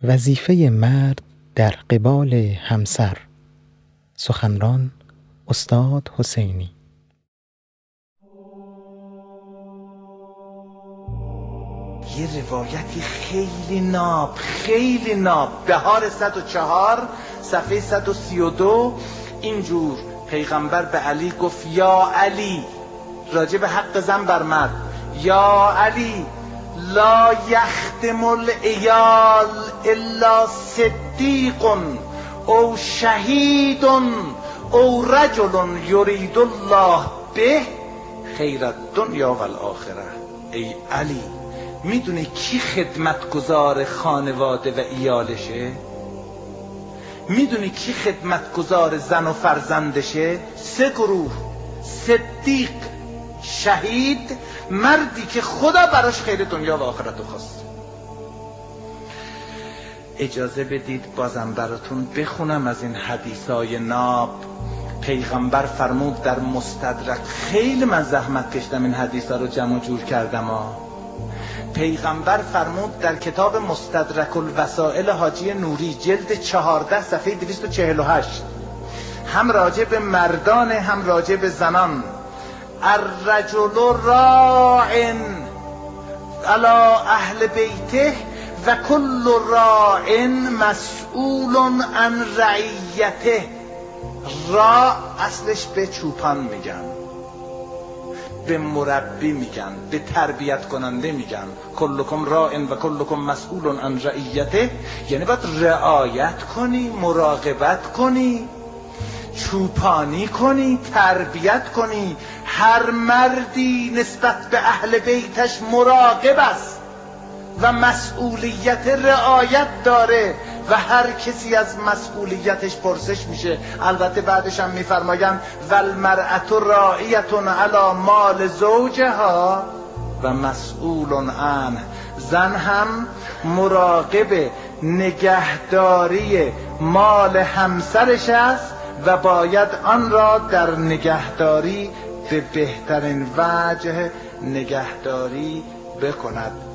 وظیفه مرد در قبال همسر. سخنران استاد حسینی. یه روایتی خیلی ناب بهار 104 صفحه 132 اینجور پیغمبر به علی گفت یا علی، راجع به حق زن بر مرد، یا علی لا یخدم العیال الا صدیق او شهید او رجل یرید الله به خیر الدنیا و الاخره. ای علی، میدونی کی خدمتگزار خانواده و ایالشه؟ میدونی کی خدمتگزار زن و فرزندشه؟ 3 گروه: صدیق، شهید، مردی که خدا براش خیر دنیا و آخرت رو خواست. اجازه بدید بازم براتون بخونم از این حدیثای ناب. پیغمبر فرمود در مستدرک، خیلی من زحمت کشتم این حدیثا رو جمع جور کردم پیغمبر فرمود در کتاب مستدرک الوسائل حاجی نوری جلد 14 صفحه 248، هم راجع به مردان هم راجع به زنان: الرجل راع علی اهل بیته و کل راع مسئول عن رعیته. راع اصلش به چوپان میگن، به مربی میگن، به تربیت کننده میگن. کلکم راع و کلکم مسئول عن رعیته، یعنی باید رعایت کنی، مراقبت کنی، چوپانی کنی، تربیت کنی. هر مردی نسبت به اهل بیتش مراقب است و مسئولیت رعایت داره و هر کسی از مسئولیتش پرسش میشه. البته بعدش هم میفرمایند والمرأة راعیة علی مال زوجها و مسئول عنه. زن هم مراقب نگهداری مال همسرش است و باید آن را در نگهداری به بهترین وجه نگهداری بکند.